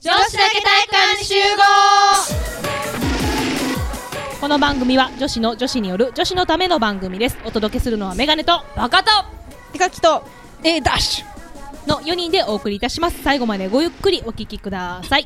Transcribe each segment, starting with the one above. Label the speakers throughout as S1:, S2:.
S1: 女子だけ体育館に集合。この番組は女子による女子のための番組です。お届けするのはメガネと
S2: バカと
S3: ピカキと A ダッシュ
S1: の4人でお送りいたします。最後までごゆっくりお聞きください。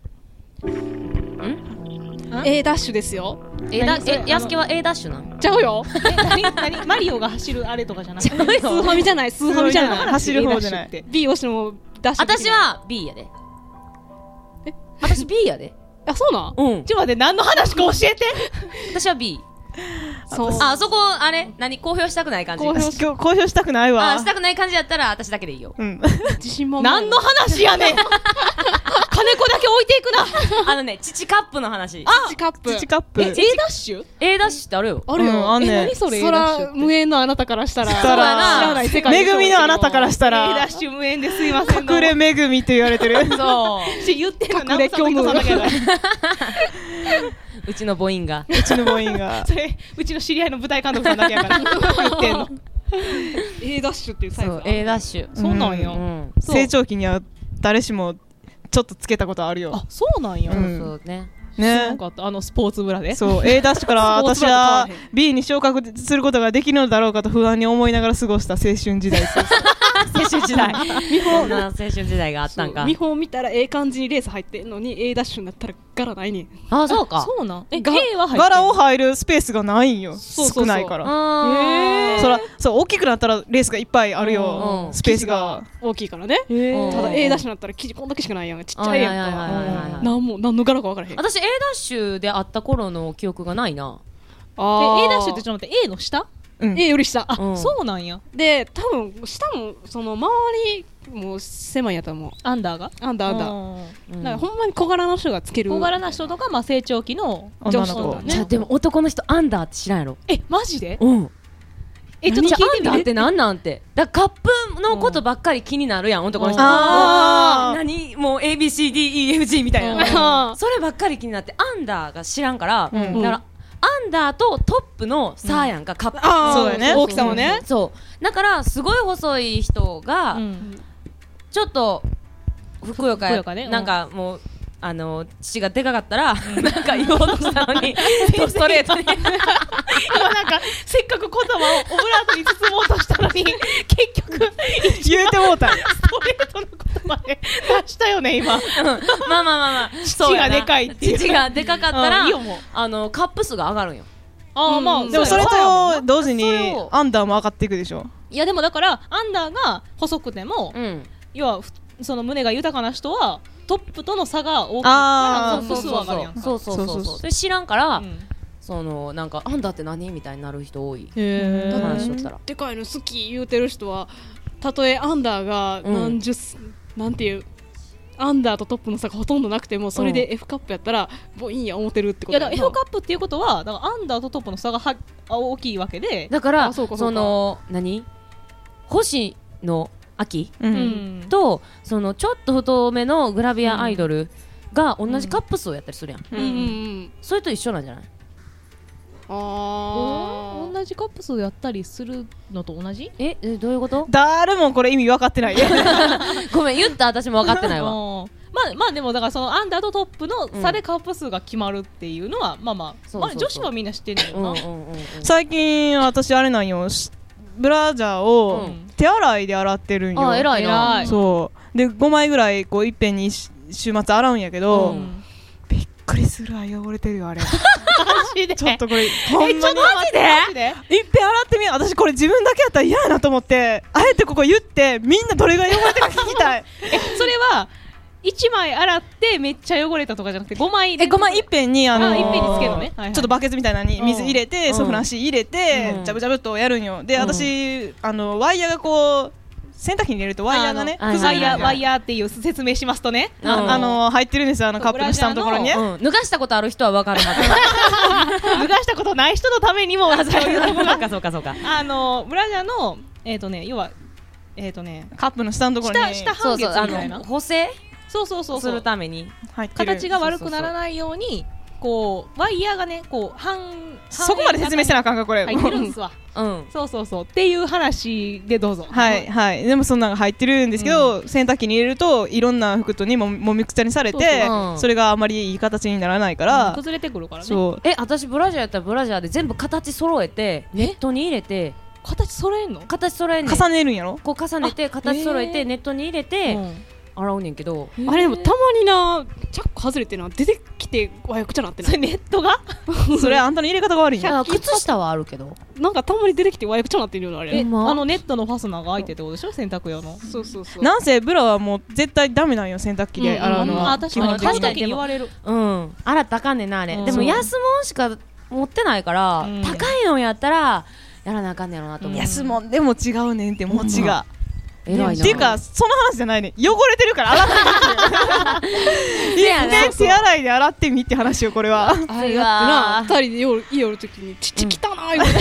S3: A ダッシュですよ。
S2: やすけは A ダッシュなん
S3: ちゃうよ。
S1: 何マリオが走るあれとかじゃなくて
S3: スーファミじゃない。
S4: 走る方じゃない。
S3: B 押してもダッシュ。
S2: 私は B やで。私 B やで。
S3: あ、そうなん。
S2: うん。
S1: ちょっと待って、何の話か教えて。
S2: 私は B。
S3: そう。
S2: あそこあれ何公表したくない感じ。
S4: 公表したくないわ。
S2: あ、したくない感じやったら私だけでいいよ。
S4: うん。
S3: 自信満々。
S1: 何の話やねん。金子だけ置いていくな。
S2: 父カップの話。
S3: 父カップ。
S4: 父カップ。
S1: A ダッシュ
S2: A ダッシュってあるよ。
S3: あるよ。
S4: あんねん。
S1: 何それ A
S3: そ
S1: ダッシュ
S3: ら無縁のあなたからしたら。
S4: したら
S3: 知らない世界。
S4: めぐみのあなたからした
S1: ？A ダ
S4: ら
S1: ッシュ無縁ですいません。
S4: 隠れめぐみって言われてる。
S2: そう。
S1: 言ってんの
S3: 隠れ虚無。
S2: うちの母音が。
S4: うちの母音が。
S1: それうちの知り合いの舞台監督さんだけやから言ってんの。
S3: A ダッシュっていうサイズ。
S2: そう A ダッシュ。
S1: そうなんや。そう
S4: 成長期には誰しもちょっとつけたことあるよ。
S1: あ、そうなんや。
S4: うん
S2: そうね。
S1: 知ら
S4: ね
S1: んかったスポーツブラで。
S4: そう A ダッシュから
S3: スポーツ
S4: 私は
S3: ブラと変わらへん
S4: B に昇格することができるのだろうかと不安に思いながら過ごした青春時代です。
S2: 青春時代。そんな青春時代があったんか。
S3: 見本見たら A 感じにレース入ってんのに A ダッシュになったら柄ないねん。
S2: あ、そうか。
S1: そうなん。
S3: が
S1: A は入ってる。
S4: 柄を入るスペースがないんよ。
S3: そうそうそう
S4: 少ないから。
S2: あー
S4: そう大きくなったらレースがいっぱいあるよ。
S2: うん
S4: スペースが。
S3: 大きいからね。
S2: うん
S3: ただ A ダッシュになったら生地こんだけしかないやん。ちっちゃいやん
S2: はいはいはいはいはい
S3: か。何の柄か分からへん。
S2: 私 A ダッシュで会った頃の記憶がないな。
S1: A ダッシュってちょっと待って、A の下？
S4: うん
S3: A より下。
S1: あ、
S2: うん
S1: そうなんや。
S3: で多分下もその周りも狭いやと思う。
S1: アンダーが？
S3: アンダー。
S2: うん
S3: なんかほんまに小柄な人がつける。
S1: 小柄な人とか、成長期の
S4: 女の子
S1: 女子とかね。
S2: じゃあでも男の人アンダーって知らんやろ。
S1: マジで？
S2: うん。
S1: ちょっと聞いて
S2: じゃあアンダー
S1: みて。
S2: ってなんなんて。だからカップのことばっかり気になるやん、男の人。
S4: あー
S2: 何もう ABCDEFG みたいな。
S3: あ
S2: そればっかり気になってアンダーが知らんから、
S4: うん
S2: だからアンダーとトップの差やんか、カップ。
S3: あー
S4: そうだね
S3: 大きさもね。
S2: そうだからすごい細い人が、
S1: うん
S2: ちょっとふくよか
S1: ふくよかねうん
S2: なんかもう父がでかかったら、なんか言おうとしたのにストレートに
S1: 今なんかせっかく言葉をオブラートに包もうとしたのに結局
S4: 言うてもうた。
S1: ストレートの言葉で出したよね今。
S2: まあまあ
S1: 父がでかいっていう
S2: 父がでかかったら、
S1: いいよもう。
S2: カップ数が上がるんよ。
S4: でもそれと同時に
S2: それを
S4: アンダーも上がっていくでしょ。
S1: いやでもだからアンダーが細くても、
S2: うん
S1: 要はその胸が豊かな人はトップとの差が大きいから
S4: あー
S1: トップ数は上がるやんか。
S2: そう
S4: そう
S2: それ知らんから、
S1: うん
S2: そのなんかアンダーって何みたいになる人多い。
S1: へー
S2: 話しとったら
S3: でかいの好き言うてる人はたとえアンダーが何十、なんていうアンダーとトップの差がほとんどなくてもそれで F カップやったらボインや思ってるってこと
S1: いやだから F カップっていうことはだからアンダーとトップの差が大きいわけで、
S2: だから
S3: あそうかそうか
S2: その星野秋
S4: う。
S1: うんん
S2: とそのちょっと太めのグラビアアイドルが同じカップ数をやったりするやん、
S3: うんうんうん
S2: それと一緒なんじゃない？
S3: あ
S1: 同じカップ数やったりするのと同じ？
S2: どういうこと
S4: 誰もこれ意味分かってない。
S2: ごめん言った私も分かってないわ。
S1: まあでもだからそのアンダーとトップの差でカップ数が決まるっていうのは、まあ
S2: そう
S1: まあ女子はみんな知ってんねんよな。
S4: 最近私あれなんよ。ブラジャーを手洗いで洗ってるんよ。
S2: あ偉いな。
S1: 偉い
S4: そうで5枚ぐらいこういっぺんに週末洗うんやけど、
S2: うん
S4: びっくりするわ汚れてるよあれ。
S1: マジで
S4: ちょっとこれほんまに
S1: マジで
S4: いっぺん洗ってみよう。私これ自分だけやったら嫌やなと思ってあえてここ言ってみんなどれが汚れてるか聞きたい。
S1: それは1枚洗ってめっちゃ汚れたとかじゃなくて5枚で
S4: 5枚いっぺんに
S1: いっぺんにつけるのね、はいはい
S4: ちょっとバケツみたいなのに水入れて、
S2: うん
S4: ソフランシー入れて、
S2: うん
S4: ジャブジャブっとやるんよ。で、
S2: うん
S4: 私ワイヤーがこう洗濯機に入れるとワイヤーがね
S2: あの
S4: 崩れる
S1: ワイヤーっていう説明しますとね、
S2: うん
S4: 入ってるんですよカップの下のところにね。
S2: 脱がしたことある人は分かるはず。
S1: 脱がしたことない人のためにも
S2: そうかそうかそうか。
S1: ブラジャーの要は
S4: カップの下のところに
S1: 下半
S2: そうそう
S1: 月みたいな
S2: 補正
S1: そう
S2: するために。
S4: 入ってる。
S1: 形が悪くならないようにこうワイヤーがねこう
S4: そこまで説明してなあかんかこれ。
S1: 入ってるんですわ。
S2: うん
S1: そうそうそうっていう話でどうぞ。
S4: はいはい。でもそんなのが入ってるんですけど、洗濯機に入れるといろんな服とにもみくちゃにされて、
S2: そう
S4: それがあまりいい形にならないから、
S1: 崩れてくるからね。
S4: そう
S2: 私ブラジャーやったらブラジャーで全部形揃えてネットに入れて
S1: 形揃えんの？
S2: 形揃えんねん
S4: 重ねるんやろ。
S2: こう重ねて形揃えてネットに入れて
S1: うん
S2: 洗うねんけど
S3: あれでもたまになチャック外れてな出てきてわやくちゃなってな
S1: それネットが
S4: それあんたの入れ方が悪いんや。
S2: 靴下はあるけど
S3: なんかたまに出てきてわやくちゃなってるよなあれ。
S2: ほんま
S1: ネットのファスナーが開いてってことでしょ洗濯用の。
S3: そうそうそう。
S4: なんせブラはもう絶対ダメなんよ洗濯機で洗うのは。
S1: 確かに買う時に言われる。
S2: うん洗ったらあかんねんなあれ
S1: うん
S2: でも安物しか持ってないから
S1: うん
S2: 高いのやったらやらなあかんねやろなと思う
S4: 安もんでも違うねんって持ちが。
S2: 偉いな
S4: っていうかその話じゃないね。汚れてるから洗ってみて。
S2: せやな
S4: で手洗いで洗ってみって話よこれは。
S3: あれだってな二人で家おるときに父汚いみたいな。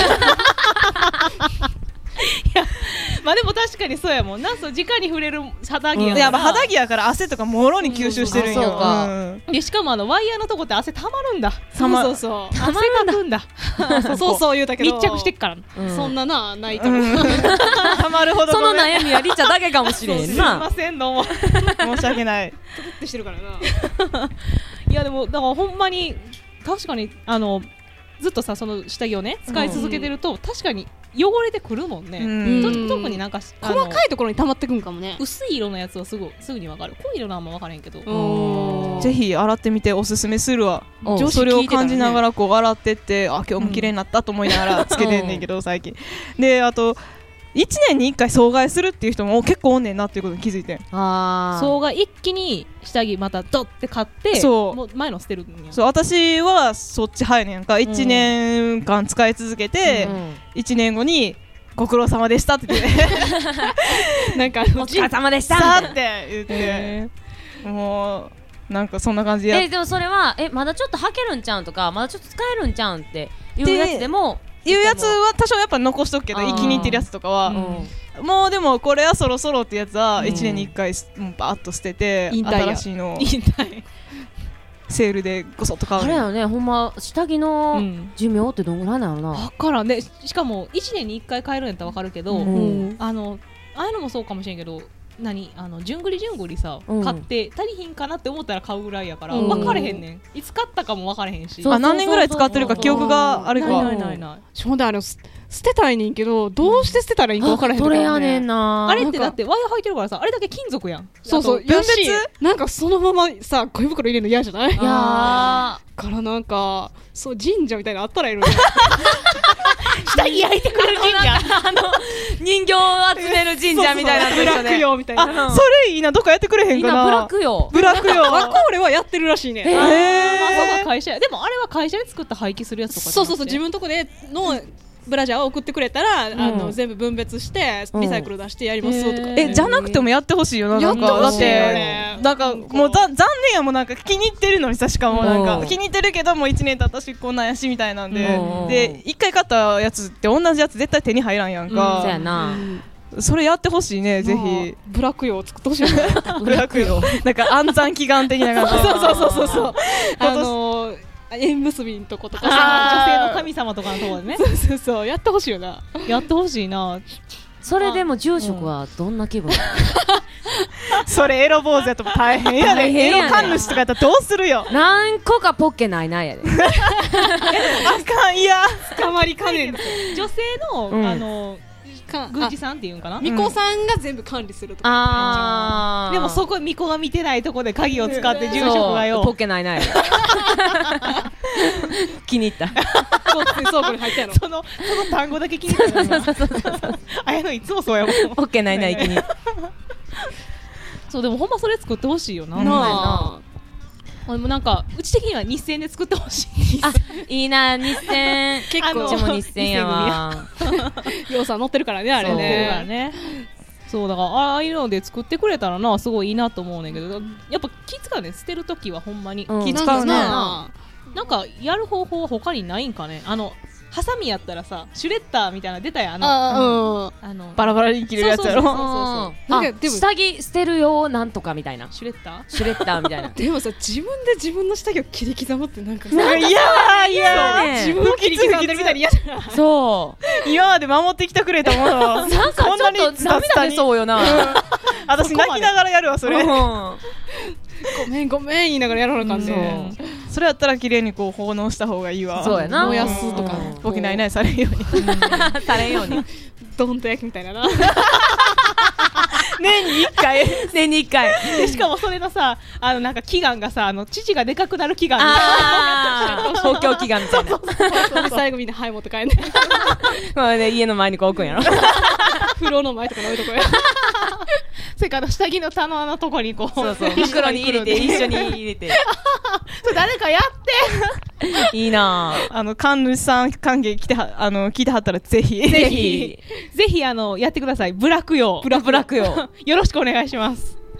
S1: まあでも確かにそうやもんな。そう直に触れる肌着や
S4: いや肌着やから汗とかもろに吸収してるんよ。
S2: あそうか
S4: うん
S1: でしかもワイヤーのとこって汗たまるんだ。
S3: そうそうそう。
S1: 汗かくんだ。
S3: そうそう言うたけど。
S1: 密着してっから。
S2: うん
S3: そんななないと思う。
S4: たまるほど
S2: その
S4: ごめん
S2: 悩みはリチャだけかもしれん
S1: すいま
S2: な
S1: せんどうも。
S4: 申し訳ない。
S3: ってしてるからな。
S1: いやでもだからほんまに確かにずっとさその下着をね使い続けてると確かに汚れてくるもんね。
S4: うん
S1: 特になんか
S3: 細かいところに溜まってくんかもね。
S1: 薄い色のやつはすぐに分かる。濃い色のあんま分からへんけど。
S2: うん
S4: ぜひ洗ってみておすすめするわ。
S2: うん
S3: 女子
S4: それを
S3: 聞いてたらね
S4: 感じながらこう洗ってってあ今日も綺麗になったと思いながらつけてんねんけど最近であと1年に1回総替えするっていう人も結構おんねんなっていうことに気づいてん。
S2: あ
S1: そうが一気に下着またドッて買って
S4: そう
S1: もう前の捨てるんや。
S4: そう私はそっち早いねんか1年間使い続けて1年後にご苦労様でしたって言って
S3: なんか
S2: お疲れ様でした
S4: さーって言ってもうなんかそんな感じでやっ
S2: でもそれはまだちょっと履けるんちゃうんとかまだちょっと使えるんちゃうんっていうやつでも
S4: いうやつは多少やっぱ残しとくけど
S2: あー
S4: 気に入ってるやつとかは、もうでもこれはそろそろってやつは1年に1回もうバーッと捨てて
S3: 引退や
S4: 新しいのを
S1: 引退。
S4: セールでごそっと買うの
S2: あれやねほんま下着
S1: う
S2: の
S1: ん
S2: 寿命ってどんぐらいなのな
S1: 分からんでしかも1年に1回買えるんやったら分かるけど、
S2: うん
S1: ああいうのもそうかもしれんけどじゅんぐりさ、
S2: うん
S1: 買って足りひんかなって思ったら買うぐらいやから、
S3: うん
S1: 分かれへんねん。いつ買ったかも分かれへんし。
S2: そう
S4: あ何年ぐらい使ってるか記憶があるか
S1: ない。
S3: しょうで捨てたいねんけどどうして捨てたらいいか分からへん
S2: それやねんな
S1: あれってだってワイヤー履いてるからさあれだけ金属やん。
S3: そうそう
S1: あと
S3: やしなんかそのままさゴミ袋入れるの嫌じゃない
S2: いや
S3: からなんかそう神社みたいなのあったらいいのに
S1: 下着焼いてくれる神社。
S2: 人形を集める神社みたいなのと
S3: ブラック
S2: 一緒で
S3: 用みたいな
S4: あそれいいなどっかやってくれへんかな
S2: みんなブラックよ
S4: ブラックよ
S3: ワコーレはやってるらしいね
S1: まあそう
S4: へ
S1: か会社やでもあれは会社で作った廃棄するやつとかじゃ
S3: そう
S1: なくて
S3: 自分のとこでのブラジャーを送ってくれたら、全部分別してリサイクル出してやりますとか、
S4: じゃなくてもやってほしいよななんか
S3: やってほしいよ
S4: だ
S3: ね
S4: ってなんかもう残念やもんなんか気に入ってるのにさしかもなん
S2: うん
S4: か気に入ってるけどもう1年経ったしこんなんやしみたいなんで
S2: うん
S4: で1回買ったやつって同じやつ絶対手に入らんやん
S2: そうや
S4: か
S2: な
S4: それやってほしいねぜひ
S3: ブラック用を作ってほしいよね
S4: ブラックよなんか安産祈願的な感じ
S3: そう縁結びのとことか
S1: 女
S3: さ
S1: 性の神様とかのところでね
S3: そうやってほしいよな
S1: やってほしいな。
S2: それでも住職はどんな気分
S4: それエロ坊主やと大変やで
S2: 大変やね
S4: エロ神主とかやったらどうするよ
S2: 何個かポッケないなやで
S4: あかんいや
S3: 捕まりかねん
S1: 女性の、
S4: うん
S1: 宮司さんっていうんかな。
S3: 巫女さんが全部管理するとか
S2: あー
S1: でもそこ巫女が見てないとこで鍵を使って住職が
S2: そうポッ
S1: よ
S2: ケないなやで気に入った
S3: 倉庫に入ったやろ
S1: その単語だけ気に入ったの今あやのいつもそうやもん。
S2: ポッケないな気に
S1: そうでもほんまそれ作ってほしいよな。
S2: なあ
S1: でもなんかうち的には日銭で作ってほしい。
S2: あいいな日銭
S3: 結構
S2: こっちも日銭やわ
S3: 要素乗ってるからねあれ
S1: そうだから
S3: ね
S1: ね。そうだからああいうので作ってくれたらなすごいいいなと思うねんけどやっぱ気使うね捨てるときはほんまに、
S2: うん
S4: 気使うね
S3: な
S1: なんかやる方法は他にないんかね。 ハサミやったらさシュレッダーみたいなの出たやん
S4: バラバラに切れるやつやろ。
S3: なんかでも
S2: 下着捨てるよなんとかみたいな
S1: シュレッダー
S2: シュレッダーみたいな
S3: でもさ自分で自分の下着を切り刻むってなんかさ
S4: いやーいやー、
S2: ね
S3: 自分を切り刻んでるみたいに嫌じゃない
S2: そう
S4: 今まで守ってきてくれたものを
S2: なんかちょっと涙出そうよな
S4: 私泣きながらやるわそれ。
S3: ごめんごめん言いながらやらなあかんね
S4: それやったら綺麗にこう奉納した方がいいわ。
S2: そうやな
S3: 燃やすとか
S4: ボケないないされるように。
S2: されんように
S3: ドンと焼きみたいなな
S4: 年に1回。
S2: 年に1回
S1: でしかもそれのさなんか祈願がさ父がでかくなる祈願
S2: 東京祈願みたいな
S3: で最後みんなはい持って帰んね
S2: まあね家の前にこう置くんやろ
S3: 風呂の前とかに置いとこや
S1: それから下着の棚のとこにこう
S2: そうそう袋に入れて一緒に入れて
S1: それ誰かやって
S2: いいな
S4: 神主さん関係来ては聞いてはったらぜひ
S1: ぜひやってください。ブラ供養
S2: ブラ供養
S1: よろしくお願いします。